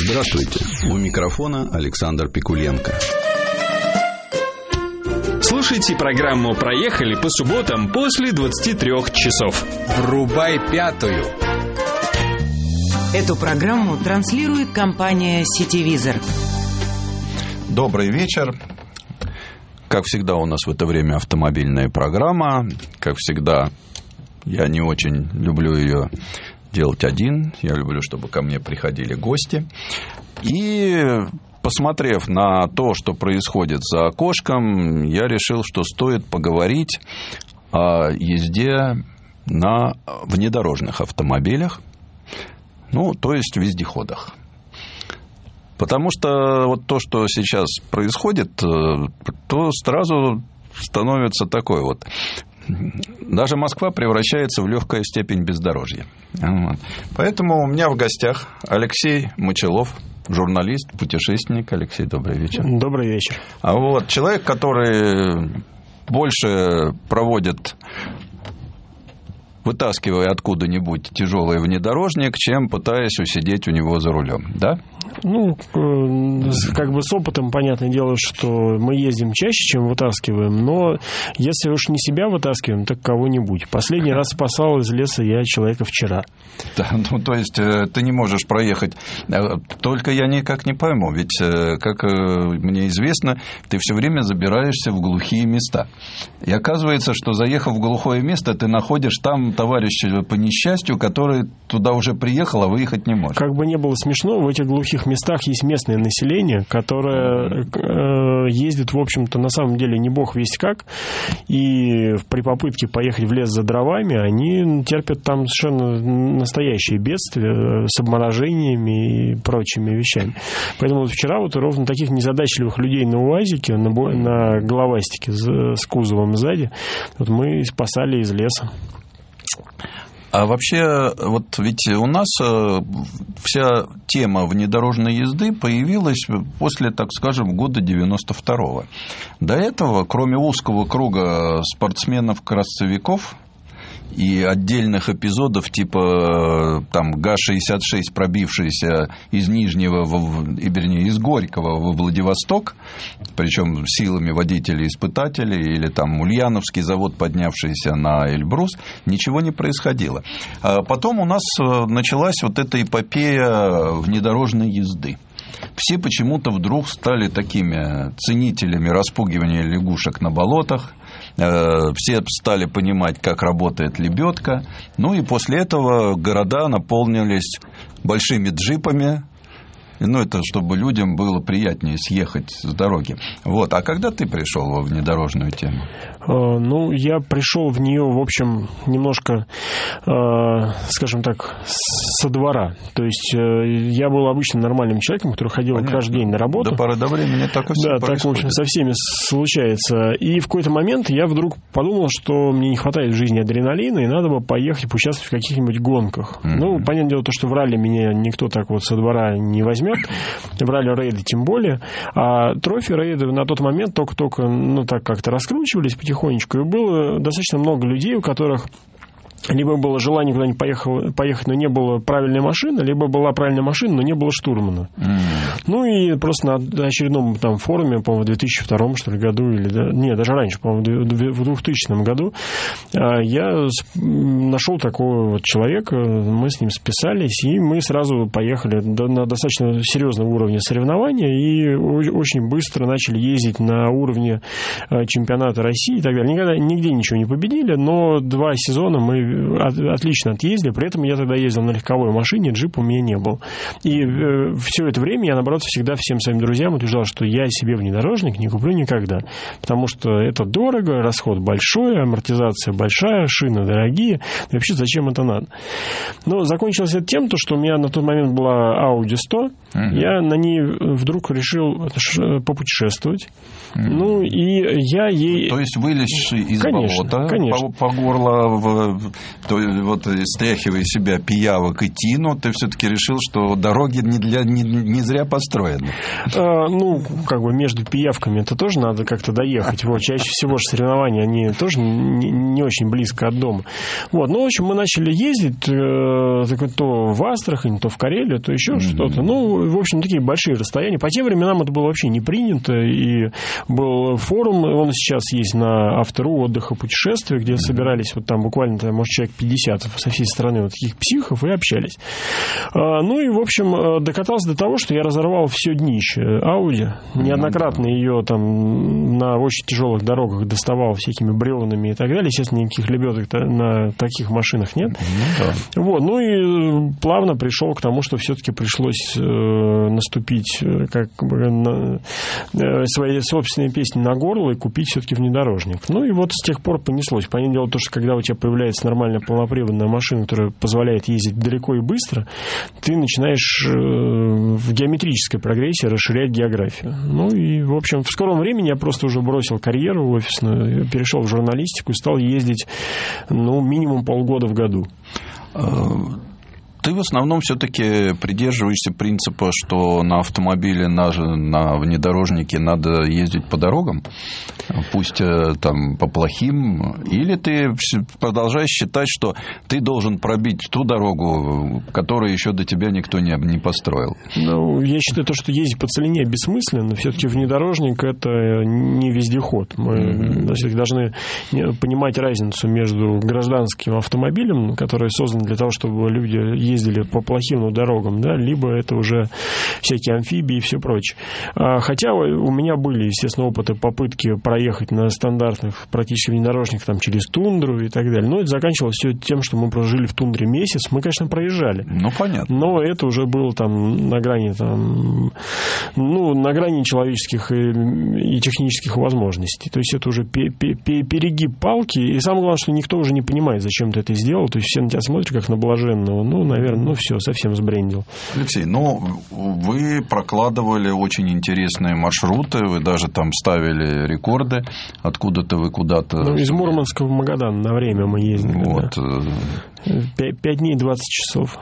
Здравствуйте. У микрофона Александр Пикуленко. Слушайте программу «Проехали» по субботам после 23 часов. Врубай пятую. Эту программу транслирует компания «Сетевизор». Добрый вечер. Как всегда, у нас в это время автомобильная программа. Как всегда, я не очень люблю ее делать один. Я люблю, чтобы ко мне приходили гости. И, посмотрев на то, что происходит за окошком, я решил, что стоит поговорить о езде на внедорожных автомобилях, то есть вездеходах. Потому что вот то, что сейчас происходит, то сразу становится такой вот. Даже Москва превращается в легкую степень бездорожья. Поэтому у меня в гостях Алексей Мочилов, журналист, путешественник. Алексей, добрый вечер. Добрый вечер. А вот человек, который больше проводит, вытаскивая откуда-нибудь тяжелый внедорожник, чем пытаясь усидеть у него за рулем, да? С опытом, понятное дело, что мы ездим чаще, чем вытаскиваем, но если уж не себя вытаскиваем, так кого-нибудь. Последний раз спасал из леса я человека вчера. Да, то есть ты не можешь проехать. Только я никак не пойму, ведь, как мне известно, ты все время забираешься в глухие места. И оказывается, что, заехав в глухое место, ты находишь там товарища по несчастью, который туда уже приехал, а выехать не может. Как бы не было смешно, в этих глухих местах есть местное население, которое ездит, в общем-то, на самом деле не бог весть как, и при попытке поехать в лес за дровами, они терпят там совершенно настоящие бедствия с обморожениями и прочими вещами. Поэтому вот вчера вот ровно таких незадачливых людей на УАЗике, на головастике с кузовом сзади, вот мы спасали из леса. А вообще, вот ведь у нас вся тема внедорожной езды появилась после, так скажем, года 92-го. До этого, кроме узкого круга спортсменов-красцевиков и отдельных эпизодов типа там ГАЗ-66, пробившийся из Нижнего, из Горького во Владивосток, причем силами водителей-испытателей, или там Ульяновский завод, поднявшийся на Эльбрус, ничего не происходило. А потом у нас началась вот эта эпопея внедорожной езды. Все почему-то вдруг стали такими ценителями распугивания лягушек на болотах. Все стали понимать, как работает лебедка. И после этого города наполнились большими джипами. Это чтобы людям было приятнее съехать с дороги. Вот. А когда ты пришел во внедорожную тему? Я пришел в нее, в общем, немножко, скажем так, со двора. То есть я был обычным нормальным человеком, который ходил каждый день на работу. До поры до времени так и все происходит. Так, в общем, со всеми случается. И в какой-то момент я вдруг подумал, что мне не хватает в жизни адреналина, и надо бы поехать поучаствовать в каких-нибудь гонках. Понятное дело, что в ралли меня никто так вот со двора не возьмет. В ралли-рейды тем более. А трофи-рейды на тот момент только так как-то раскручивались потихонечку. И было достаточно много людей, у которых либо было желание куда-нибудь поехать, но не было правильной машины, либо была правильная машина, но не было штурмана. И просто на очередном там форуме, по-моему, в 2002 что ли, году, даже раньше, по-моему, в 2000 году, я нашел такого вот человека, мы с ним списались, и мы сразу поехали на достаточно серьезном уровне соревнования и очень быстро начали ездить на уровне чемпионата России и так далее. Никогда нигде ничего не победили, но 2 сезона мы отлично отъездили. При этом я тогда ездил на легковой машине, джип у меня не был. И все это время я, наоборот, всегда всем своим друзьям утверждал, что я себе внедорожник не куплю никогда. Потому что это дорого, расход большой, амортизация большая, шины дорогие. И вообще, зачем это надо? Но закончилось это тем, что у меня на тот момент была Audi 100. Я на ней вдруг решил попутешествовать. И я ей... То есть вылезший из болота по горло то вот стряхивая себя пиявок и тину, ты все-таки решил, что дороги не зря построены. Ну, как бы между пиявками это тоже надо как-то доехать. Вот, чаще всего же соревнования, они тоже не очень близко от дома. Вот, ну, в общем, мы начали ездить то в Астрахань, то в Карелию, то еще что-то. Ну, в общем, такие большие расстояния. По тем временам это было вообще не принято, и был форум, он сейчас есть на Авто.ру, отдыха, путешествия, где собирались вот там буквально, может, человек 50 со всей страны вот таких психов и общались. Ну и, в общем, докатался до того, что я разорвал все днище Ауди. Неоднократно ее там на очень тяжелых дорогах доставал всякими бревнами и так далее. Естественно, никаких лебедок на таких машинах нет. Вот. Ну и плавно пришел к тому, что все-таки пришлось наступить как бы на свои собственные песни на горло и купить все-таки внедорожник. Ну и вот с тех пор понеслось. Понятное дело, то, что когда у тебя появляется нормальная полноприводная машина, которая позволяет ездить далеко и быстро, ты начинаешь в геометрической прогрессии расширять географию. Ну и, в общем, в скором времени я просто уже бросил карьеру офисную, перешел в журналистику и стал ездить, ну, минимум полгода в году. Ты в основном все-таки придерживаешься принципа, что на автомобиле, на внедорожнике надо ездить по дорогам, пусть там по плохим, или ты продолжаешь считать, что ты должен пробить ту дорогу, которую еще до тебя никто не построил? Ну, я считаю, то, что ездить по целине бессмысленно. Все-таки внедорожник – это не вездеход. Мы все-таки должны понимать разницу между гражданским автомобилем, который создан для того, чтобы люди ездили по плохим дорогам, да, либо это уже всякие амфибии и все прочее. Хотя у меня были, естественно, опыты попытки проехать на стандартных практически внедорожниках там, через тундру и так далее. Но это заканчивалось все тем, что мы прожили в тундре месяц. Мы, конечно, проезжали. Ну, понятно. Но это уже было там на грани человеческих и технических возможностей. То есть это уже перегиб палки. И самое главное, что никто уже не понимает, зачем ты это сделал. То есть все на тебя смотрят, как на блаженного. Ну, наверное, все, совсем сбрендил. Алексей, вы прокладывали очень интересные маршруты, вы даже там ставили рекорды, откуда-то вы куда-то... из Мурманска в Магадан на время мы ездили. Вот. Да. 5 дней 20 часов.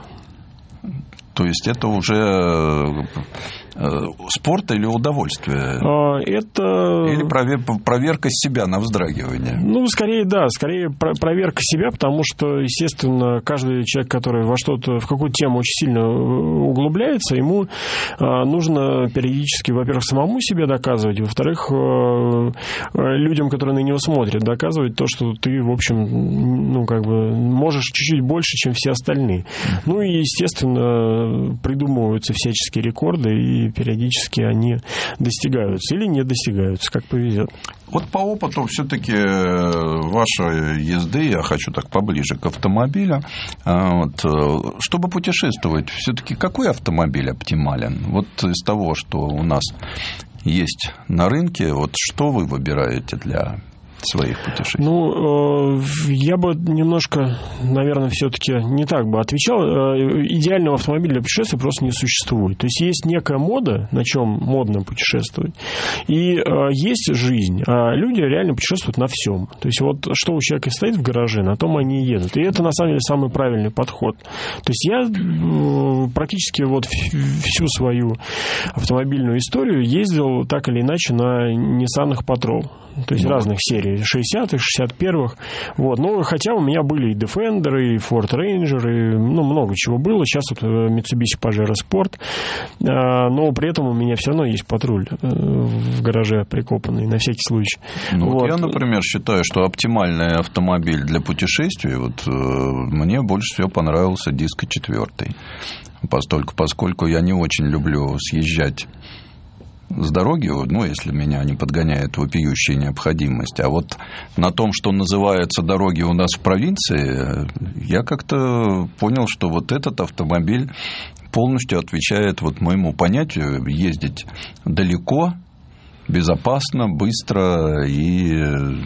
То есть это уже спорт или удовольствие? Или проверка себя на вздрагивание? Ну, скорее проверка себя, потому что, естественно, каждый человек, который во что-то, в какую-то тему очень сильно углубляется, ему нужно периодически, во-первых, самому себе доказывать, во-вторых, людям, которые на него смотрят, доказывать то, что ты, в общем, можешь чуть-чуть больше, чем все остальные. Ну и, естественно, придумываются всяческие рекорды, и периодически они достигаются или не достигаются, как повезет. Вот по опыту все-таки вашей езды, я хочу так поближе к автомобилю, чтобы путешествовать, все-таки какой автомобиль оптимален? Вот из того, что у нас есть на рынке, вот что вы выбираете для своих путешествий? Ну, я бы немножко, наверное, все-таки не так бы отвечал. Идеального автомобиля для путешествия просто не существует. То есть есть некая мода, на чем модно путешествовать, и есть жизнь. А люди реально путешествуют на всем. То есть вот что у человека стоит в гараже, на том они и едут. И это, на самом деле, самый правильный подход. То есть я практически вот всю свою автомобильную историю ездил так или иначе на Nissan Patrol. То есть разных серий, 60-х, 61-х. Вот. Но хотя у меня были и Defender, и Ford Ranger, и много чего было. Сейчас вот Mitsubishi Pajero Sport. Но при этом у меня все равно есть патруль в гараже прикопанный, на всякий случай. Я, например, считаю, что оптимальный автомобиль для путешествий, мне больше всего понравился Disco 4. Поскольку я не очень люблю съезжать с дороги, если меня не подгоняет вопиющая необходимость. А вот на том, что называется дороги у нас в провинции, я как-то понял, что вот этот автомобиль полностью отвечает моему понятию ездить далеко, безопасно, быстро и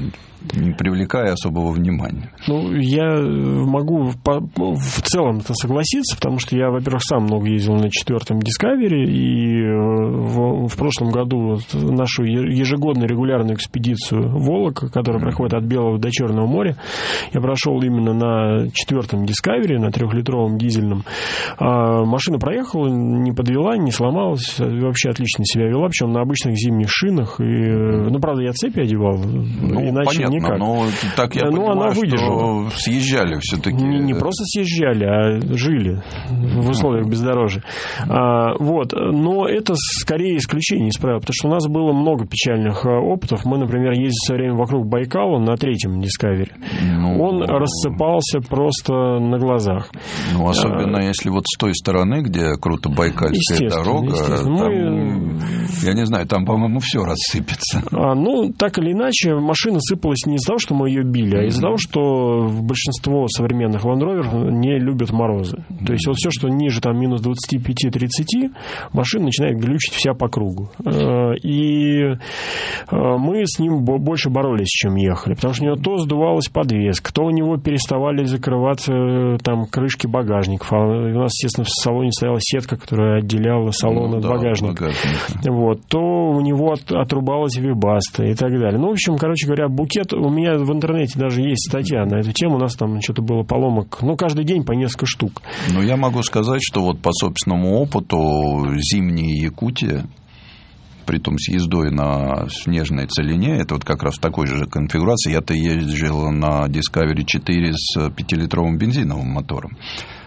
не привлекая особого внимания. Ну, я могу в целом это согласиться, потому что я, во-первых, сам много ездил на 4-м Discovery, и в прошлом году нашу ежегодную регулярную экспедицию Волок, которая проходит от Белого до Черного моря, я прошел именно на 4-м Discovery, на 3-литровом дизельном. Машина проехала, не подвела, не сломалась, вообще отлично себя вела, причем на обычных зимних шинах. Ну, правда, я цепи одевал, иначе понятно, никак. Но так я понимаю, она выдержала. что съезжали все-таки. Не просто съезжали, а жили в условиях бездорожья. Вот. Но это скорее исключение из правил, потому что у нас было много печальных опытов. Мы, например, ездили все время вокруг Байкала на 3-м Discovery. Он рассыпался просто на глазах. Ну, особенно если вот с той стороны, где круто Байкальская дорога, там, я не знаю, там, по-моему, все рассыпется. Ну, так или иначе, машина сыпалась не из-за того, что мы ее били, а из-за того, что большинство современных Land Rover не любят морозы. То есть вот все, что ниже там минус 25-30, машина начинает глючить вся по кругу. И мы с ним больше боролись, чем ехали, потому что у него то сдувалась подвеска, то у него переставали закрываться там крышки багажников. А у нас, естественно, в салоне стояла сетка, которая отделяла салон от багажника. Вот. То у него отрубалась вибаста и так далее. Ну, в общем, короче говоря, букет... У меня в интернете даже есть статья на эту тему. У нас там что-то было поломок. Ну, каждый день по несколько штук. Ну, я могу сказать, что вот по собственному опыту зимняя Якутия, притом с ездой на снежной целине, это вот как раз в такой же конфигурации. Я-то ездил на Discovery 4 с 5-литровым бензиновым мотором.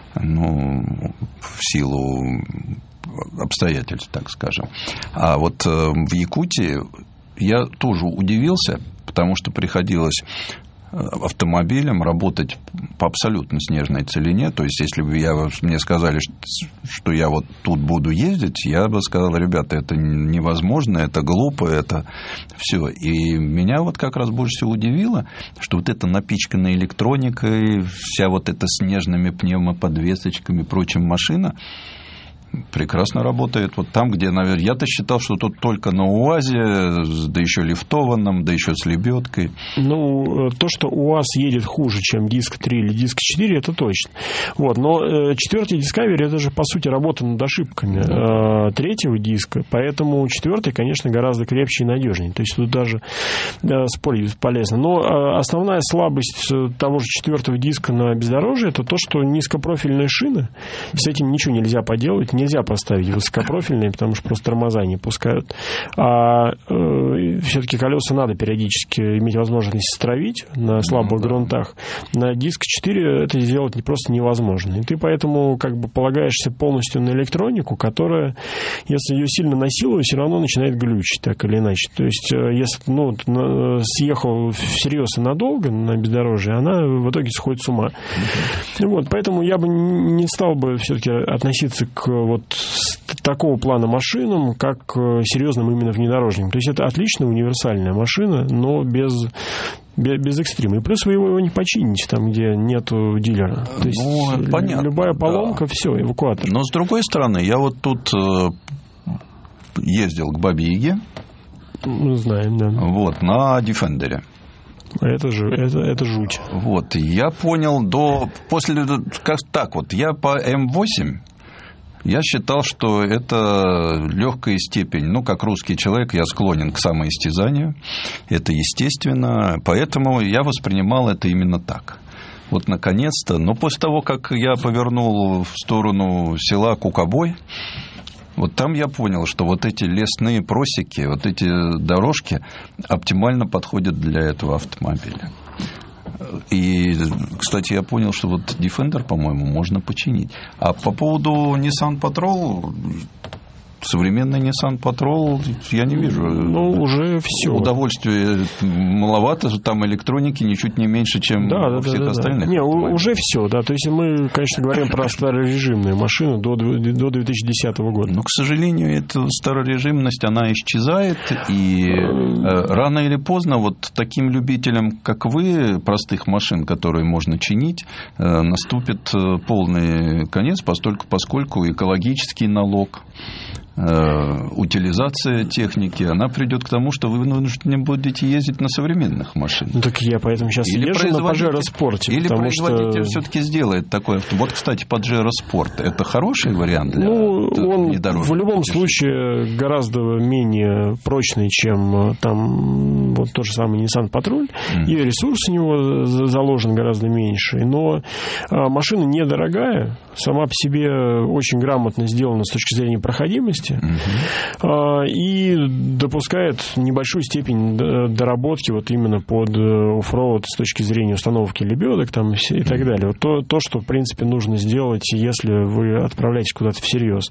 Ну, в силу обстоятельств, так скажем. А вот в Якутии я тоже удивился, потому что приходилось автомобилем работать по абсолютно снежной целине. То есть, если бы мне сказали, что я вот тут буду ездить, я бы сказал: ребята, это невозможно, это глупо, это все. И меня вот как раз больше всего удивило, что вот эта напичканная электроникой, вся вот эта снежными пневмоподвесочками и прочим машина прекрасно работает. Вот там, где, наверное, я-то считал, что тут только на УАЗе, да еще лифтованном, да еще с лебедкой. Ну, то, что УАЗ едет хуже, чем Диск 3 или Диск 4, это точно. Вот. Но 4-й Discovery, это же, по сути, работа над ошибками 3-го диска, поэтому 4-й, конечно, гораздо крепче и надежнее. То есть, тут даже спорить бесполезно. Но основная слабость того же 4-го диска на бездорожье — это то, что низкопрофильные шины, с этим ничего нельзя поделать. Нельзя поставить высокопрофильные, потому что просто тормоза не пускают. А все-таки колеса надо периодически иметь возможность стравить на слабых грунтах. На Диск 4 это сделать просто невозможно. И ты поэтому как бы полагаешься полностью на электронику, которая, если ее сильно насиловать, все равно начинает глючить, так или иначе. То есть, если съехал всерьез и надолго на бездорожье, она в итоге сходит с ума. Вот, поэтому я бы не стал бы все-таки относиться к вот такого плана машинам, как к серьезным именно внедорожникам. То есть это отличная универсальная машина, но без экстрима. И плюс вы его не почините там, где нету дилера. То есть понятно, любая поломка, да. Все, эвакуатор. Но с другой стороны, я вот тут ездил к Бабе-Яге. Мы знаем, да. Вот, на Defender'е. Это жуть. Вот, я понял я по М8 я считал, что это легкая степень. Как русский человек, я склонен к самоистязанию. Это естественно. Поэтому я воспринимал это именно так. Вот, наконец-то. Но после того, как я повернул в сторону села Кукобой, вот там я понял, что вот эти лесные просеки, вот эти дорожки оптимально подходят для этого автомобиля. И, кстати, я понял, что вот Defender, по-моему, можно починить. А по поводу Nissan Patrol, современный Nissan Patrol я не вижу. Уже все. Удовольствия маловато, там электроники ничуть не меньше, чем у всех остальных. Не, уже все, да. То есть мы, конечно, говорим про старорежимные машины до 2010 года. Но, к сожалению, эта старорежимность, она исчезает, и рано или поздно вот таким любителям, как вы, простых машин, которые можно чинить, наступит полный конец, поскольку экологический налог, утилизация техники, она придет к тому, что вы вынуждены будете ездить на современных машинах. Ну, так я поэтому сейчас езжу на Pajero Sport. Или производитель все-таки сделает такое. Вот, кстати, Pajero Sport – это хороший вариант для внедорожника? В любом случае гораздо менее прочный, чем там вот тот же самый Nissan Patrol, и ресурс у него заложен гораздо меньше. Но машина недорогая, сама по себе очень грамотно сделана с точки зрения проходимости, и допускает небольшую степень доработки вот именно под оффроуд с точки зрения установки лебедок там, и так далее. Вот то, что, в принципе, нужно сделать, если вы отправляетесь куда-то всерьез.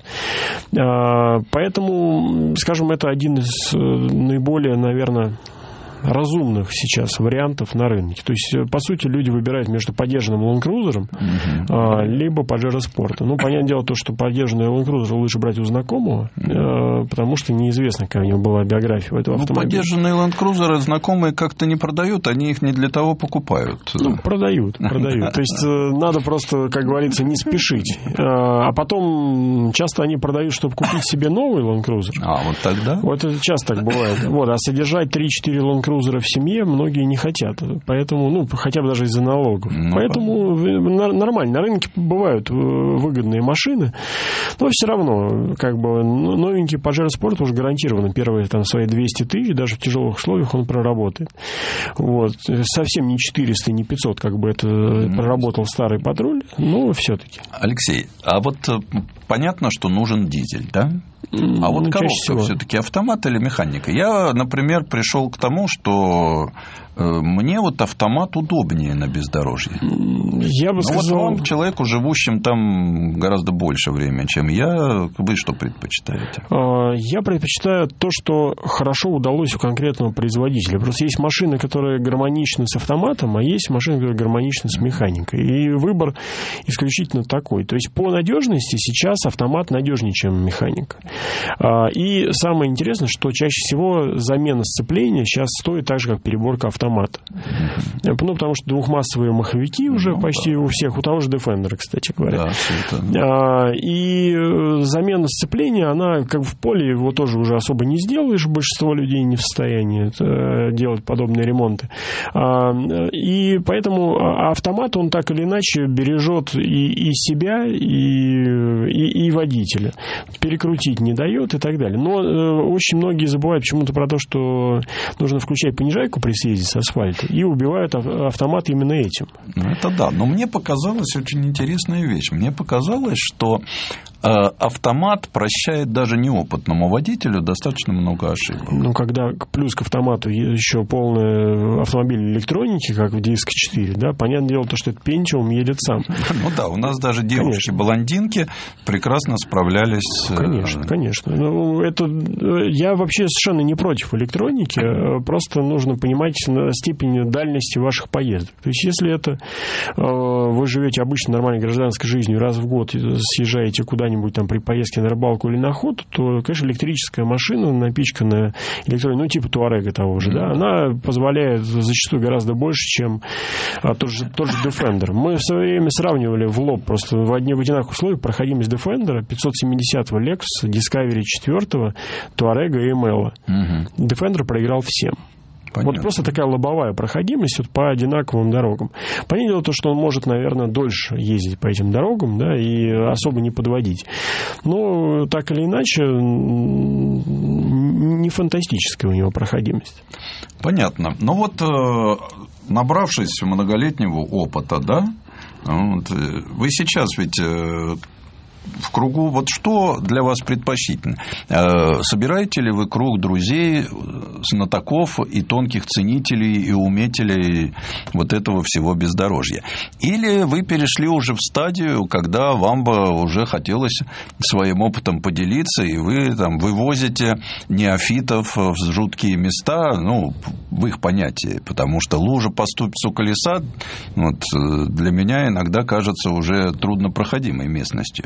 Поэтому, скажем, это один из наиболее, наверное, разумных сейчас вариантов на рынке. То есть, по сути, люди выбирают между подержанным Land Cruiser либо Pajero Sport. Ну, понятное дело, то, что подержанный Land Cruiser лучше брать у знакомого, потому что неизвестно, какая у него была биография у этого автомобиля. Подержанные Land Cruiser знакомые как-то не продают, они их не для того покупают. Ну, продают. То есть, надо просто, как говорится, не спешить. А потом часто они продают, чтобы купить себе новый Land Cruiser. Вот тогда? Вот это часто так бывает. Вот, а содержать 3-4 Land Cruiser в семье многие не хотят. Поэтому, ну, хотя бы даже из-за налогов. Поэтому нормально. На рынке бывают выгодные машины, но все равно, как бы, новенький Pajero Sport уже гарантированно первые там свои 200 тысяч, даже в тяжелых условиях он проработает. Вот. Совсем не 400, не 500, как бы это проработал старый Патруль, но все-таки. Алексей, а вот понятно, что нужен дизель, да? А вот коробка все-таки автомат или механика? Я, например, пришел к тому, что мне вот автомат удобнее на бездорожье. Я бы сказал... Вот вам, человеку, живущим там гораздо больше времени, чем я, вы что предпочитаете? Я предпочитаю то, что хорошо удалось у конкретного производителя. Просто есть машины, которые гармоничны с автоматом, а есть машины, которые гармоничны с механикой. И выбор исключительно такой. То есть по надежности сейчас автомат надежнее, чем механика. И самое интересное, что чаще всего замена сцепления сейчас стоит так же, как переборка автомата. Ну, потому что двухмассовые маховики уже почти у всех, у того же Defender, кстати говоря. И замена сцепления, она как в поле, его тоже уже особо не сделаешь, большинство людей не в состоянии делать подобные ремонты. И поэтому автомат, он так или иначе бережет и себя, и водителя. Перекрутить не дает и так далее. Но очень многие забывают почему-то про то, что нужно включать понижайку при съезде с асфальта, и убивают автомат именно этим. Это да, но мне показалась очень интересная вещь. Мне показалось, что автомат прощает даже неопытному водителю достаточно много ошибок. Ну, когда плюс к автомату еще полный автомобиль электроники, как в DSG-4, да, понятное дело, что этот Pentium едет сам. Ну да, у нас даже девушки-блондинки прекрасно справлялись. Конечно. Ну, это, я вообще совершенно не против электроники, просто нужно понимать степень дальности ваших поездок. То есть, если это вы живете обычной нормальной гражданской жизнью, раз в год съезжаете куда-нибудь там при поездке на рыбалку или на охоту, то, конечно, электрическая машина, напичканная электроникой, ну, типа Туарега того же, да, она позволяет зачастую гораздо больше, чем тот же Defender. Мы в свое время сравнивали в лоб просто в одинаковых условиях проходимость Defender, 570-го Lexus, Discovery 4-го, Туарега и ML. Defender проиграл всем. Понятно. Вот просто такая лобовая проходимость вот по одинаковым дорогам. Понятное дело, что он может, наверное, дольше ездить по этим дорогам, да, и особо не подводить. Но так или иначе, не фантастическая у него проходимость. Понятно. Ну вот, набравшись многолетнего опыта, да, вот, вы сейчас ведь... в кругу, вот что для вас предпочтительно? Собираете ли вы круг друзей, знатоков и тонких ценителей и уметелей вот этого всего бездорожья? Или вы перешли уже в стадию, когда вам бы уже хотелось своим опытом поделиться, и вы там вывозите неофитов в жуткие места, ну, в их понятии, потому что лужа по ступицу колеса вот, для меня иногда кажется уже труднопроходимой местностью.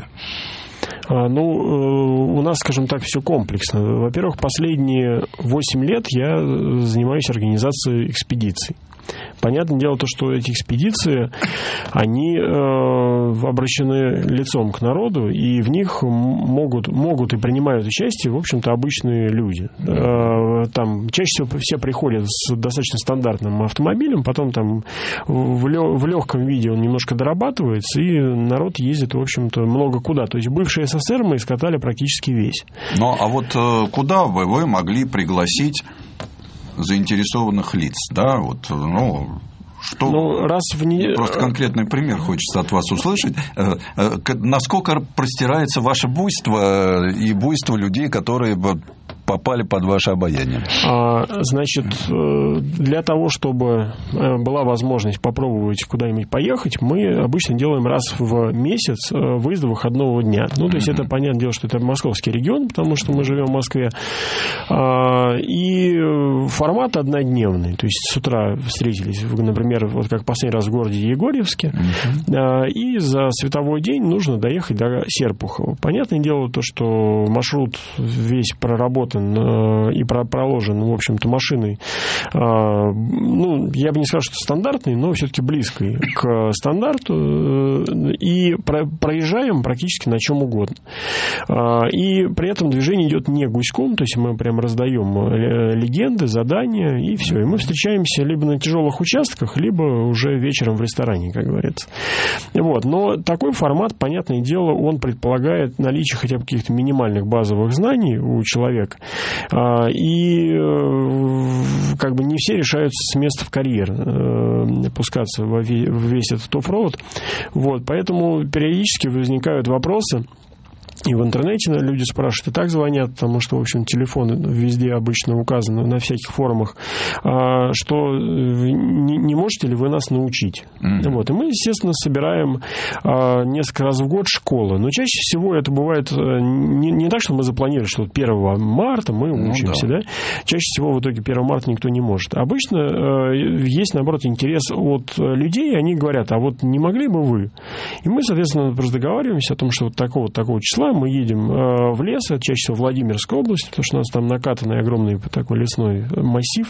Ну, у нас, скажем так, все комплексно. Во-первых, последние 8 лет я занимаюсь организацией экспедиций Понятное дело, то, что эти экспедиции, они обращены лицом к народу, и в них могут и принимают участие, в общем-то, обычные люди. Там чаще всего все приходят с достаточно стандартным автомобилем, потом там в легком виде он немножко дорабатывается, и народ ездит, в общем-то, много куда. То есть бывший СССР мы искатали практически весь. Ну, а вот куда вы могли пригласить заинтересованных лиц, да, вот, что... Просто конкретный пример хочется от вас услышать. Насколько простирается ваше буйство и буйство людей, которые попали под ваше обаяние? Значит, для того, чтобы была возможность попробовать куда-нибудь поехать, мы обычно делаем раз в месяц выезд выходного дня. Ну, то есть, это, понятное дело, что это московский регион, потому что мы живем в Москве. И формат однодневный. То есть, с утра встретились, например, вот как последний раз в городе Егорьевске, и за световой день нужно доехать до Серпухова. Понятное дело, то, что маршрут весь проработан и проложен, в общем-то, машиной, ну, я бы не сказал, что стандартный, но все-таки близкой к стандарту, и проезжаем практически на чем угодно. И при этом движение идет не гуськом, то есть мы прям раздаем легенды, задания, и все. И мы встречаемся либо на тяжелых участках, либо уже вечером в ресторане, как говорится. Вот. Но такой формат, понятное дело, он предполагает наличие хотя бы каких-то минимальных базовых знаний у человека. И как бы не все решаются с места в карьер пускаться в весь этот оффроуд. Вот. Поэтому периодически возникают вопросы. И в интернете люди спрашивают, и так звонят, потому что, в общем, телефон везде обычно указан на всяких форумах, что не можете ли вы нас научить? Вот. И мы, естественно, собираем несколько раз в год школы. Но чаще всего это бывает не так, что мы запланировали, что 1 марта мы учимся. Да. Чаще всего в итоге 1 марта никто не может. Обычно есть, наоборот, интерес от людей, и они говорят, а вот не могли бы вы? И мы, соответственно, просто договариваемся о том, что вот такого числа мы едем в лес, это чаще всего Владимирская область, потому что у нас там накатанный огромный такой лесной массив.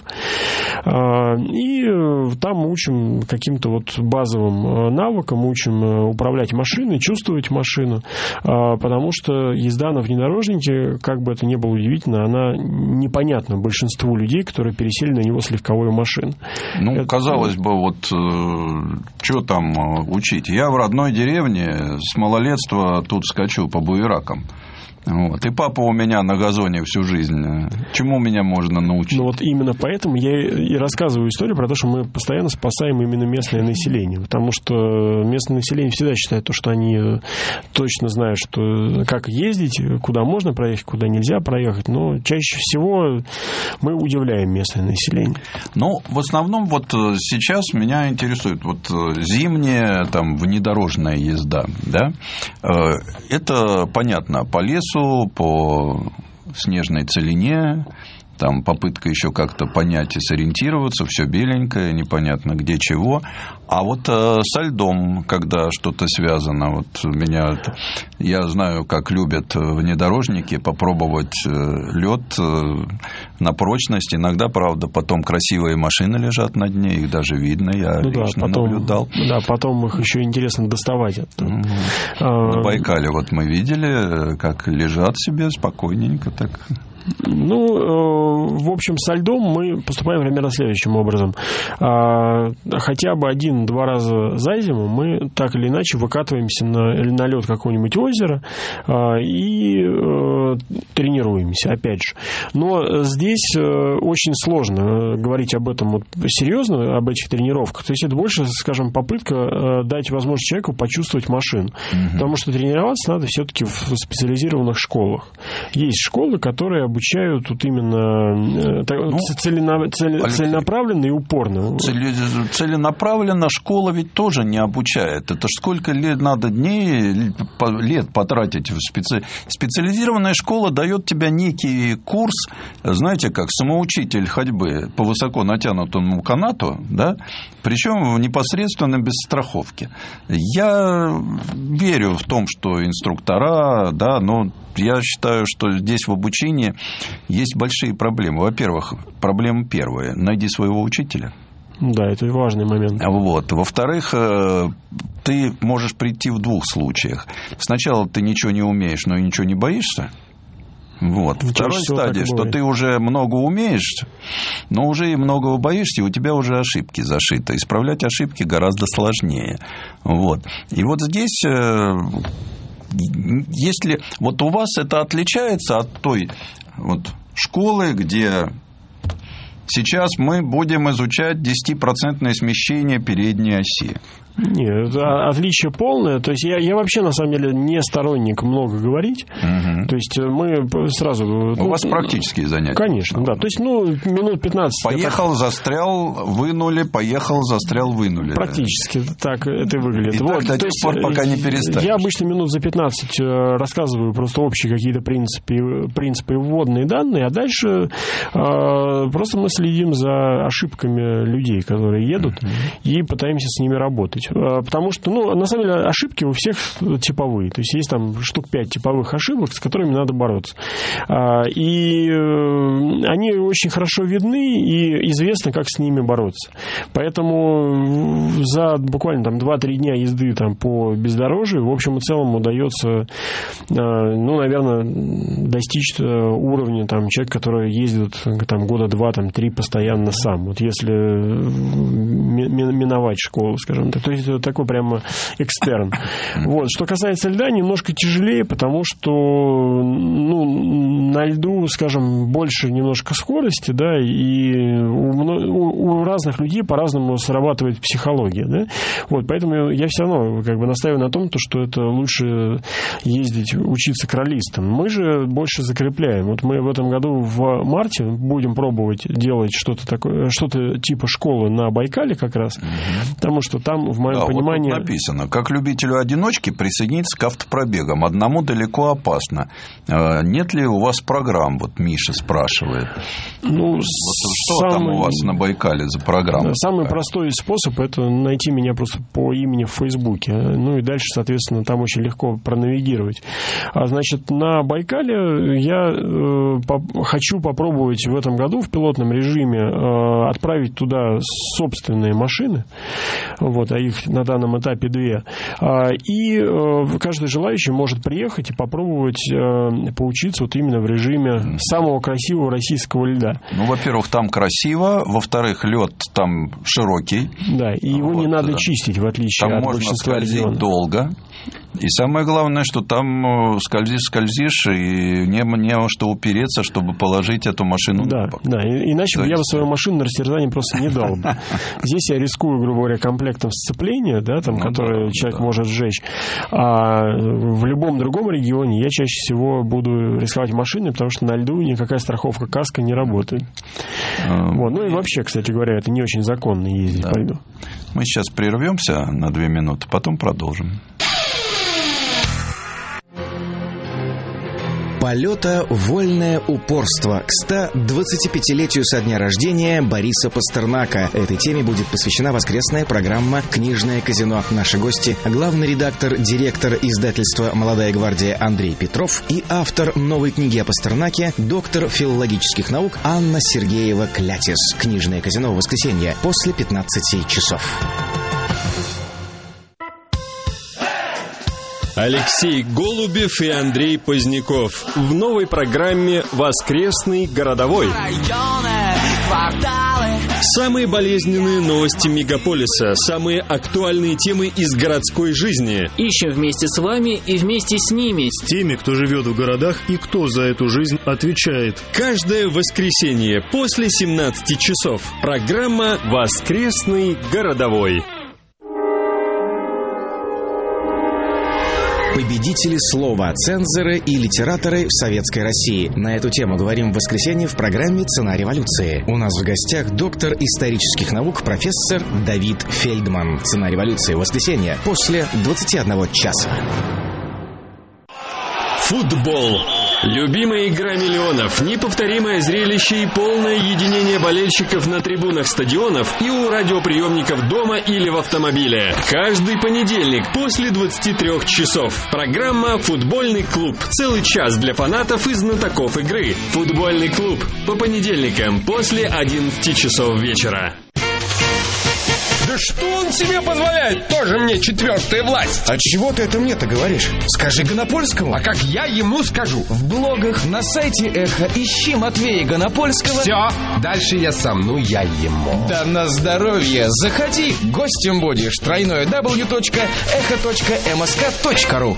И там учим каким-то вот базовым навыкам, учим управлять машиной, чувствовать машину, потому что езда на внедорожнике, как бы это ни было удивительно, она непонятна большинству людей, которые пересели на него с легковой машины. Ну, это... казалось бы, вот что там учить? Я в родной деревне с малолетства тут скачу по буеракам. Вот. И папа у меня на газоне всю жизнь. Чему меня можно научить? Ну, вот именно поэтому я и рассказываю историю про то, что мы постоянно спасаем именно местное население. Потому что местное население всегда считает то, что они точно знают, что, как ездить, куда можно проехать, куда нельзя проехать. Но чаще всего мы удивляем местное население. Ну, в основном вот сейчас меня интересует вот зимняя там внедорожная езда. Да? Это понятно, по лесу, по снежной целине, там попытка еще как-то понять и сориентироваться, все беленькое, непонятно где чего. А вот со льдом, когда что-то связано, вот я знаю, как любят внедорожники попробовать лед на прочность. Иногда, правда, потом красивые машины лежат на дне, их даже видно, я лично наблюдал. Да, потом их еще интересно доставать оттуда. На Байкале вот мы видели, как лежат себе спокойненько так. Ну, в общем, со льдом мы поступаем примерно следующим образом. Хотя бы 1-2 раза за зиму мы так или иначе выкатываемся на лед какого-нибудь озера и тренируемся, опять же. Но здесь очень сложно говорить об этом вот серьезно, об этих тренировках. То есть это больше, скажем, попытка дать возможность человеку почувствовать машину. Потому что тренироваться надо все-таки в специализированных школах. Есть школы, которые обучают тут именно целенаправленно и упорно. Целенаправленно школа ведь тоже не обучает. Это ж сколько лет надо лет потратить в специализированная школа дает тебе некий курс, знаете, как самоучитель ходьбы по высоко натянутому канату, да, причем непосредственно без страховки. Я верю в том, что инструктора, да, но я считаю, что здесь в обучении есть большие проблемы. Во-первых, проблема первая – найди своего учителя. Да, это важный момент. Вот. Во-вторых, ты можешь прийти в двух случаях. Сначала ты ничего не умеешь, но и ничего не боишься. Вот. Вторая стадия, что ты уже много умеешь, но уже и многого боишься, и у тебя уже ошибки зашиты. Исправлять ошибки гораздо сложнее. Вот. И вот здесь, если вот у вас это отличается от той вот школы, где сейчас мы будем изучать 10% смещение передней оси. Нет, это отличие полное. То есть я вообще, на самом деле, не сторонник много говорить. Угу. То есть мы сразу... У вас практические занятия. Конечно, да. То есть, минут 15... Поехал, застрял, вынули, поехал, застрял, вынули. Практически так это и выглядит. И вот, так до тех пор, пока не перестанешь. Я обычно минут за 15 рассказываю просто общие какие-то принципы и вводные данные, а дальше просто мы следим за ошибками людей, которые едут, и пытаемся с ними работать. Потому что, на самом деле, ошибки у всех типовые. То есть, есть там штук 5 типовых ошибок, с которыми надо бороться. И они очень хорошо видны, и известно, как с ними бороться. Поэтому за буквально там 2-3 дня езды там по бездорожью, в общем и целом, удается, наверное, достичь уровня там, человека, который ездит там, года 2-3 постоянно сам. Вот если миновать школу, скажем так. То есть это такой прямо экстерн. Вот. Что касается льда, немножко тяжелее, потому что на льду, скажем, больше немножко скорости, да, и у разных людей по-разному срабатывает психология, да. Вот, поэтому я все равно настаиваю на том, что это лучше ездить, учиться кролистам. Мы же больше закрепляем. Вот мы в этом году в марте будем пробовать делать что-то такое, что-то типа школы на Байкале как раз, потому что там, в моем понимании... Вот тут написано, как любителю одиночки присоединиться к автопробегам. Одному далеко опасно. Нет ли у вас программ? Вот Миша спрашивает. Что там у вас на Байкале за программа? Самый простой способ — это найти меня просто по имени в Фейсбуке. И дальше, соответственно, там очень легко пронавигировать. Значит, на Байкале я хочу попробовать в этом году в пилотном режиме отправить туда собственные машины. Вот, а их на данном этапе 2. И каждый желающий может приехать и попробовать поучиться вот именно в режиме самого красивого российского льда. Во-первых, там красиво. Во-вторых, лед там широкий. Да, и его не надо чистить, в отличие там от большинства регионов. Там можно скользить долго. И самое главное, что там скользишь, и не во что упереться, чтобы положить эту машину на бок. Да, иначе бы я бы свою машину на растерзание просто не дал бы. Здесь я рискую, грубо говоря, комплектом сцепления, да, там, который человек может сжечь. А в любом другом регионе я чаще всего буду рисковать машиной, потому что на льду никакая страховка каска не работает. Вот. И вообще, кстати говоря, это не очень законно ездить по льду. Мы сейчас прервемся на 2 минуты, потом продолжим. Полета «Вольное упорство» к 125-летию со дня рождения Бориса Пастернака. Этой теме будет посвящена воскресная программа «Книжное казино». Наши гости – главный редактор, директор издательства «Молодая гвардия» Андрей Петров и автор новой книги о Пастернаке, доктор филологических наук Анна Сергеева-Клятис. «Книжное казино» в воскресенье после 15 часов. Алексей Голубев и Андрей Поздняков в новой программе «Воскресный городовой». Самые болезненные новости мегаполиса, самые актуальные темы из городской жизни. Ищем вместе с вами и вместе с ними. С теми, кто живет в городах и кто за эту жизнь отвечает. Каждое воскресенье после 17 часов. Программа «Воскресный городовой». Победители слова, цензоры и литераторы в Советской России. На эту тему говорим в воскресенье в программе «Цена революции». У нас в гостях доктор исторических наук, профессор Давид Фельдман. «Цена революции» в воскресенье после 21 часа. Футбол. Любимая игра миллионов, неповторимое зрелище и полное единение болельщиков на трибунах стадионов и у радиоприемников дома или в автомобиле. Каждый понедельник после 23 часов. Программа «Футбольный клуб». Целый час для фанатов и знатоков игры. «Футбольный клуб» по понедельникам после 11 часов вечера. Да что он себе позволяет? Тоже мне четвертая власть. А чего ты это мне-то говоришь? Скажи Гонопольскому. А как я ему скажу? В блогах на сайте Эхо ищи Матвея Гонопольского. Все, дальше я сам, я ему. Да на здоровье. Заходи, гостем будешь. www.echo.msk.ru.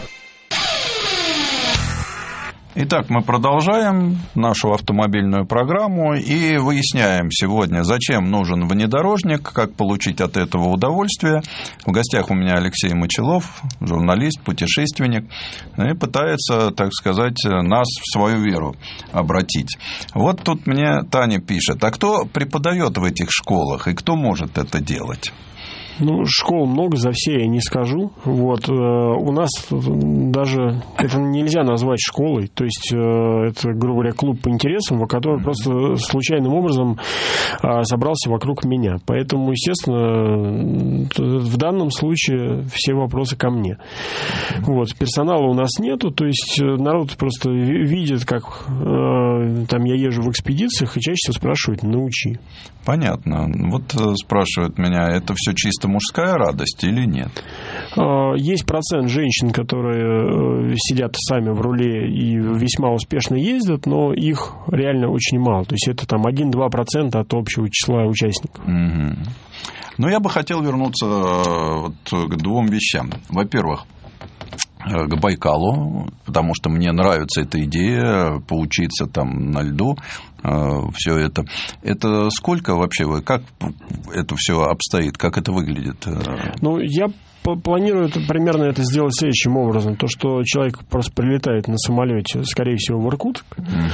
Итак, мы продолжаем нашу автомобильную программу и выясняем сегодня, зачем нужен внедорожник, как получить от этого удовольствие. В гостях у меня Алексей Мочалов, журналист, путешественник, и пытается, так сказать, нас в свою веру обратить. Вот тут мне Таня пишет, а кто преподает в этих школах и кто может это делать? Школ много, за все я не скажу. Вот. У нас даже это нельзя назвать школой. То есть, это, грубо говоря, клуб по интересам, который просто случайным образом собрался вокруг меня. Поэтому, естественно, в данном случае все вопросы ко мне. Вот. Персонала у нас нету. То есть, народ просто видит, как там я езжу в экспедициях, и чаще всего спрашивают: научи. Понятно. Вот спрашивают меня, это все чисто мужская радость или нет? Есть процент женщин, которые сидят сами в руле и весьма успешно ездят, но их реально очень мало. То есть это там 1-2% от общего числа участников. Угу. Но я бы хотел вернуться к двум вещам. Во-первых, к Байкалу, потому что мне нравится эта идея поучиться там на льду, все это. Это сколько вообще вы, как это все обстоит, как это выглядит? Я планирую примерно это сделать следующим образом. То, что человек просто прилетает на самолете, скорее всего, в Иркутск,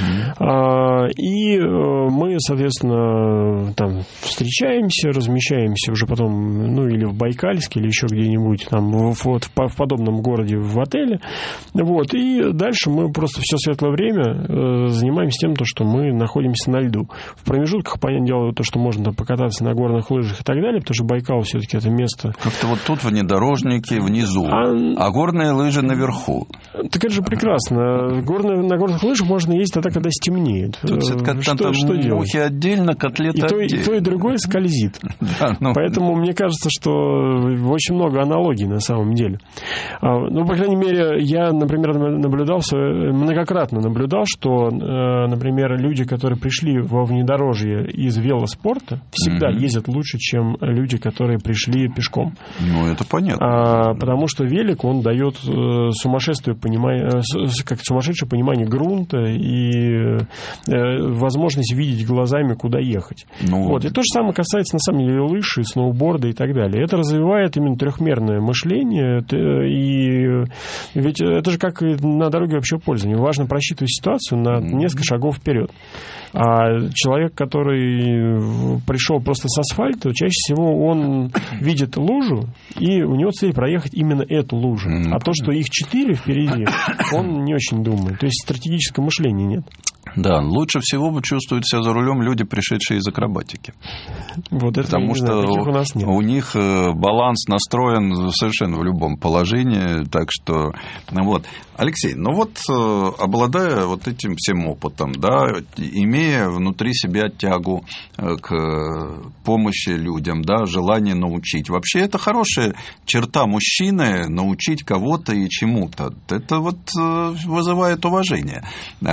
и мы, соответственно, там встречаемся, размещаемся уже потом, или в Байкальске, или еще где-нибудь там в подобном городе в отеле. Вот. И дальше мы просто все светлое время занимаемся тем, что мы находимся на льду. В промежутках, понятное дело, то, что можно покататься на горных лыжах и так далее, потому что Байкал все-таки это место... Как-то вот тут внедорожники внизу, а горные лыжи наверху. Так это же прекрасно. На горных лыжах можно ездить тогда, когда стемнеет. Что делать? Мухи отдельно, котлеты отдельно. И то, и другое скользит. Поэтому мне кажется, что очень много аналогий на самом деле. По крайней мере, я, например, многократно наблюдал, что, например, люди, которые пришли во внедорожье из велоспорта, всегда ездят лучше, чем люди, которые пришли пешком. Это понятно. Потому что велик, он дает сумасшедшее понимание грунта и возможность видеть глазами, куда ехать. И то же самое касается, на самом деле, лыж и сноуборда и так далее. Это развивает именно трехмерное мышление. И ведь это же как и на дороге общего пользования. Важно просчитывать ситуацию на несколько шагов вперед. А человек, который пришел просто с асфальта, чаще всего он видит лужу, и у него цель проехать именно эту лужу. А то, что их 4 впереди, он не очень думает. То есть стратегического мышления нет. Да, лучше всего чувствуют себя за рулем люди, пришедшие из акробатики. Потому что у них баланс настроен совершенно в любом положении. Так что, Алексей, обладая этим всем опытом, да, имея внутри себя тягу к помощи людям, да, желание научить. Вообще это хорошая черта мужчины, научить кого-то и чему-то. Это вызывает уважение.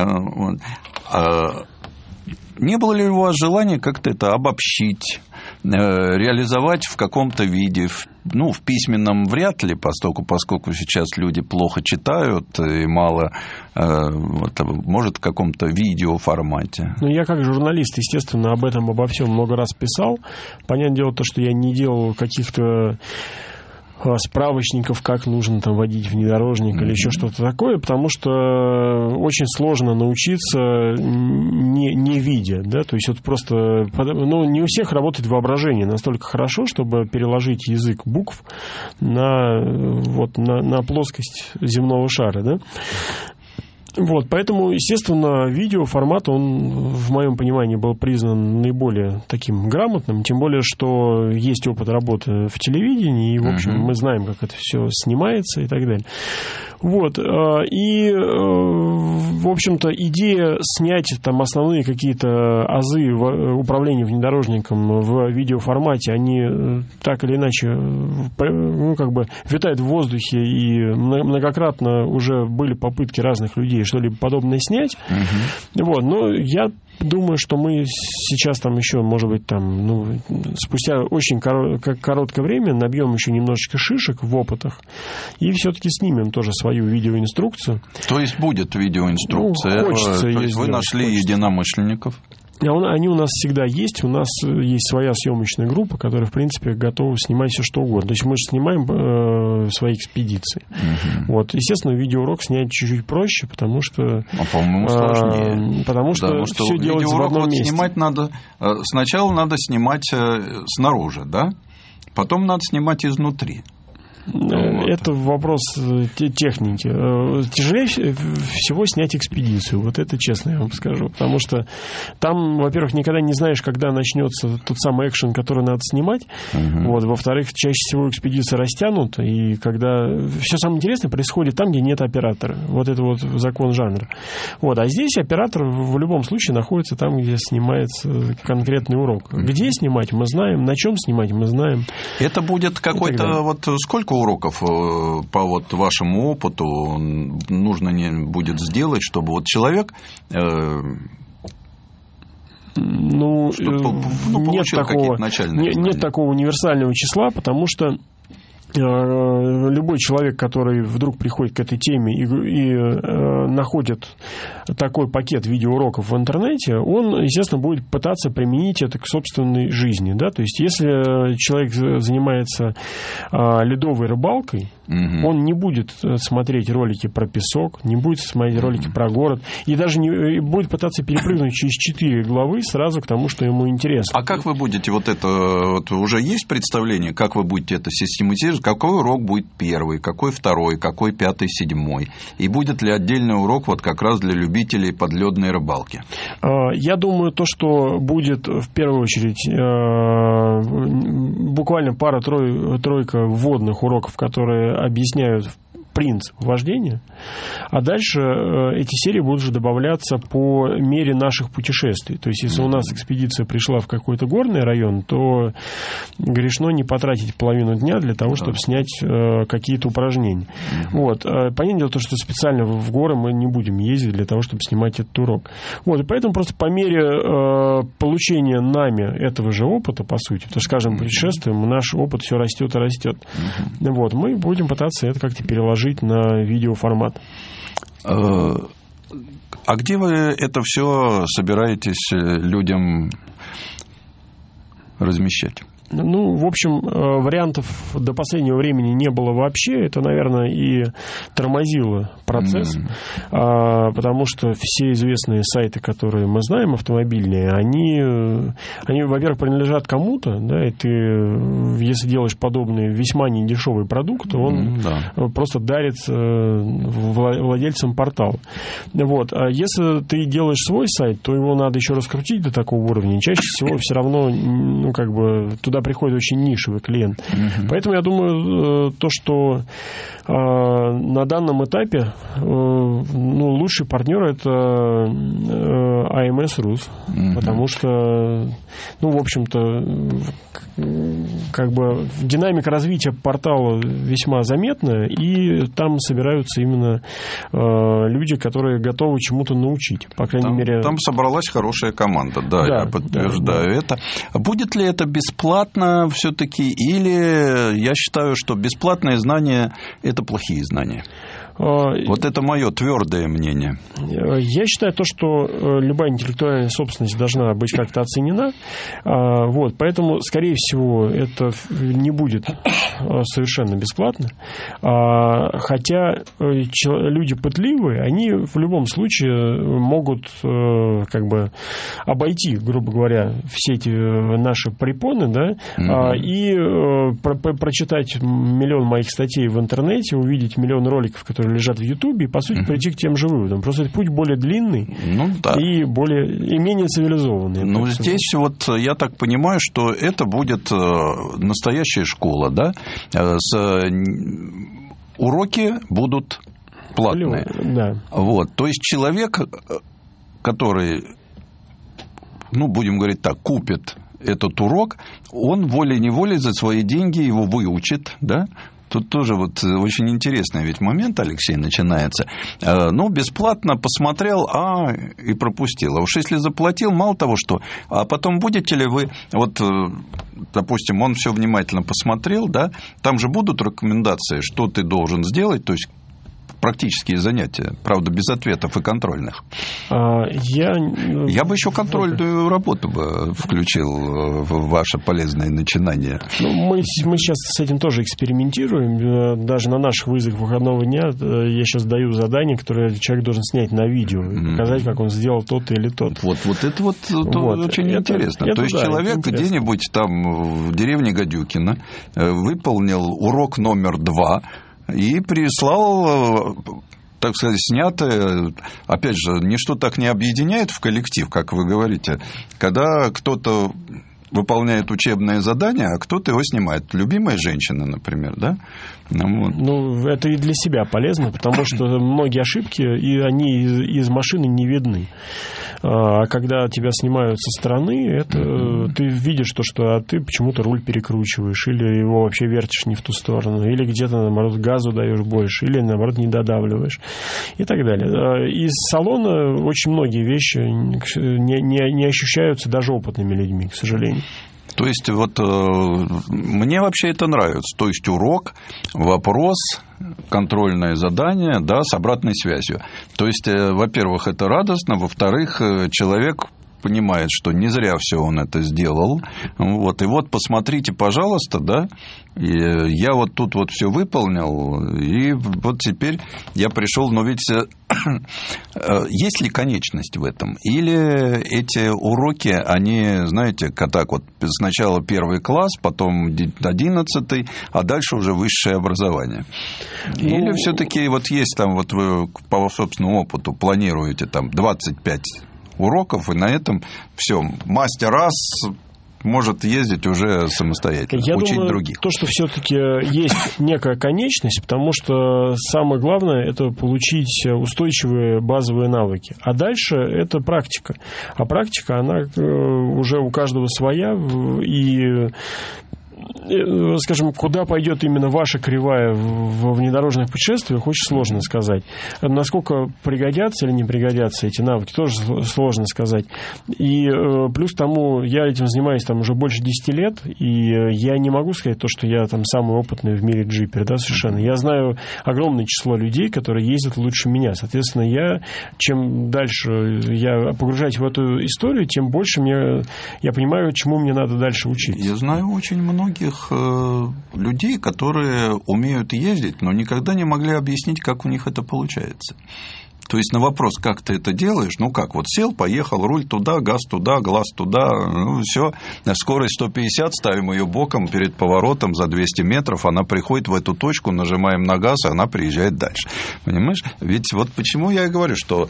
Не было ли у вас желания как-то это обобщить, реализовать в каком-то виде? В письменном вряд ли, поскольку сейчас люди плохо читают и мало, может, в каком-то видеоформате. Я как журналист, естественно, обо всем много раз писал. Понятное дело, что я не делал каких-то справочников, как нужно там водить внедорожник или еще что-то такое, потому что очень сложно научиться не видя, да, то есть просто, не у всех работает воображение настолько хорошо, чтобы переложить язык букв на плоскость земного шара, да. Поэтому, естественно, видеоформат, он, в моем понимании, был признан наиболее таким грамотным, тем более, что есть опыт работы в телевидении, и, в общем, мы знаем, как это все снимается и так далее. Вот. И, в общем-то, идея снять там основные какие-то азы управления внедорожником в видеоформате, они так или иначе витают в воздухе, и многократно уже были попытки разных людей что-либо подобное снять. Вот. Но я думаю, что мы сейчас там еще, может быть, там, спустя очень короткое время набьем еще немножечко шишек в опытах и все-таки снимем тоже свою видеоинструкцию. То есть будет видеоинструкция? Хочется То есть вы нашли единомышленников? Они у нас всегда есть. У нас есть своя съемочная группа, которая, в принципе, готова снимать все, что угодно. То есть мы же снимаем свои экспедиции. Вот. Естественно, видеоурок снять чуть-чуть проще, потому что... по-моему, сложнее. Потому что все делается в одном месте. Снимать надо... Сначала надо снимать снаружи, да? Потом надо снимать изнутри. Это вопрос техники. Тяжелее всего снять экспедицию. Вот это честно я вам скажу. Потому что там, во-первых, никогда не знаешь, когда начнется тот самый экшен, который надо снимать. Вот. Во-вторых, чаще всего экспедиция растянута. И когда все самое интересное происходит там, где нет оператора. Вот это вот закон жанра. Вот. А здесь оператор в любом случае находится там, где снимается конкретный урок. Где снимать, мы знаем. На чем снимать, мы знаем. Это будет какой-то... Вот сколько уроков по вот вашему опыту нужно будет сделать, чтобы вот человек получил какие-то начальные знания? Нет такого универсального числа, потому что любой человек, который вдруг приходит к этой теме и находит такой пакет видеоуроков в интернете, он, естественно, будет пытаться применить это к собственной жизни. Да? То есть, если человек занимается ледовой рыбалкой, он не будет смотреть ролики про песок, не будет смотреть ролики про город, и даже не будет пытаться перепрыгнуть через 4 главы сразу к тому, что ему интересно. А как вы будете уже есть представление, как вы будете это систематизировать? Какой урок будет первый, какой второй, какой пятый, седьмой? И будет ли отдельный урок вот как раз для любителей подледной рыбалки? Я думаю, то, что будет в первую очередь буквально пара-тройка вводных уроков, которые объясняют принцип вождения, а дальше эти серии будут уже добавляться по мере наших путешествий. То есть, если у нас экспедиция пришла в какой-то горный район, то грешно не потратить половину дня для того, чтобы снять какие-то упражнения. Вот. Понятное дело, что специально в горы мы не будем ездить для того, чтобы снимать этот урок. Вот. И поэтому просто по мере получения нами этого же опыта, по сути, то с каждым путешествием наш опыт все растет и растет. Вот. Мы будем пытаться это как-то переложить на видеоформат. А где вы это все собираетесь людям размещать? В общем, вариантов до последнего времени не было вообще. Это, наверное, и тормозило процесс, потому что все известные сайты, которые мы знаем, автомобильные, они, во-первых, принадлежат кому-то, да, и ты, если делаешь подобный весьма недешевый продукт, он просто дарится владельцам портала. Вот. А если ты делаешь свой сайт, то его надо еще раскрутить до такого уровня. И чаще всего все равно, туда приходит очень нишевый клиент. Поэтому я думаю, то, что на данном этапе лучший партнер — это AMS Rus, потому что, в общем-то, динамика развития портала весьма заметная, и там собираются именно люди, которые готовы чему-то научить. По крайней мере... Там собралась хорошая команда, я подтверждаю это. Будет ли это бесплатно все-таки, или я считаю, что бесплатные знания – это плохие знания? Вот это мое твердое мнение. Я считаю, что любая интеллектуальная собственность должна быть как-то оценена. Вот, поэтому, скорее всего, это не будет совершенно бесплатно. Хотя люди пытливые, они в любом случае могут обойти, грубо говоря, все эти наши препоны, и прочитать миллион моих статей в интернете, увидеть миллион роликов, которые лежат в Ютубе, и, по сути, прийти к тем же выводам. Просто этот путь более длинный и менее цивилизованный. Здесь я так понимаю, что это будет настоящая школа, да? Уроки будут платные. Да. Вот. То есть человек, который, будем говорить так, купит этот урок, он волей-неволей за свои деньги его выучит, да? Тут тоже вот очень интересный ведь момент, Алексей, начинается. Бесплатно посмотрел, и пропустил. А уж если заплатил, мало того, что... А потом будете ли вы... Вот, допустим, он все внимательно посмотрел, да? Там же будут рекомендации, что ты должен сделать, то есть практические занятия, правда, без ответов и контрольных. Я бы еще контрольную работу бы включил в ваше полезное начинание. Мы сейчас с этим тоже экспериментируем. Даже на наших вызовах выходного дня я сейчас даю задание, которое человек должен снять на видео и показать, как он сделал то-то или то-то. Вот это очень интересно. То есть человек где-нибудь там в деревне Гадюкино выполнил урок номер 2, и прислал, так сказать, снятое. Опять же, ничто так не объединяет в коллектив, как вы говорите, когда кто-то выполняет учебное задание, а кто-то его снимает. Любимая женщина, например, да? Это и для себя полезно, потому что многие ошибки, и они из машины не видны. А когда тебя снимают со стороны, это ты видишь что ты почему-то руль перекручиваешь, или его вообще вертишь не в ту сторону, или где-то, наоборот, газу даешь больше, или, наоборот, не додавливаешь, и так далее. Из салона очень многие вещи не ощущаются даже опытными людьми, к сожалению. То есть, мне вообще это нравится. То есть, урок, вопрос, контрольное задание, да, с обратной связью. То есть, во-первых, это радостно, во-вторых, человек понимает, что не зря все он это сделал. И посмотрите, пожалуйста, да, и я тут все выполнил, и вот теперь я пришел, но ведь есть ли конечность в этом? Или эти уроки, они, знаете, так сначала 1 класс, потом 11, а дальше уже высшее образование? Или все-таки есть там, вы по собственному опыту планируете там 25 уроков, и на этом все, мастер раз может ездить уже самостоятельно, учить других. То, что все-таки есть некая конечность, потому что самое главное – это получить устойчивые базовые навыки. А дальше это практика. А практика, она уже у каждого своя, и скажем, куда пойдет именно ваша кривая в внедорожных путешествиях, очень сложно сказать. Насколько пригодятся или не пригодятся эти навыки, тоже сложно сказать. И плюс к тому, я этим занимаюсь там уже больше 10 лет, и я не могу сказать то, что я там самый опытный в мире джипер, да, совершенно. Я знаю огромное число людей, которые ездят лучше меня. Соответственно, чем дальше я погружаюсь в эту историю, тем больше я понимаю, чему мне надо дальше учиться. Я знаю очень многих людей, которые умеют ездить, но никогда не могли объяснить, как у них это получается. То есть на вопрос, как ты это делаешь, сел, поехал, руль туда, газ туда, глаз туда, все, скорость 150, ставим ее боком перед поворотом за 200 метров, она приходит в эту точку, нажимаем на газ, и она приезжает дальше. Понимаешь? Ведь почему я и говорю, что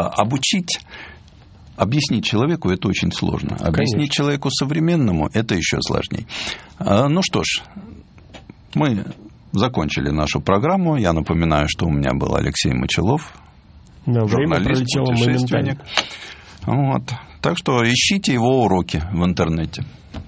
объяснить человеку это очень сложно. Объяснить человеку современному это еще сложнее. Что ж, мы закончили нашу программу. Я напоминаю, что у меня был Алексей Мочалов, журналист, путешественник. Так что ищите его уроки в интернете.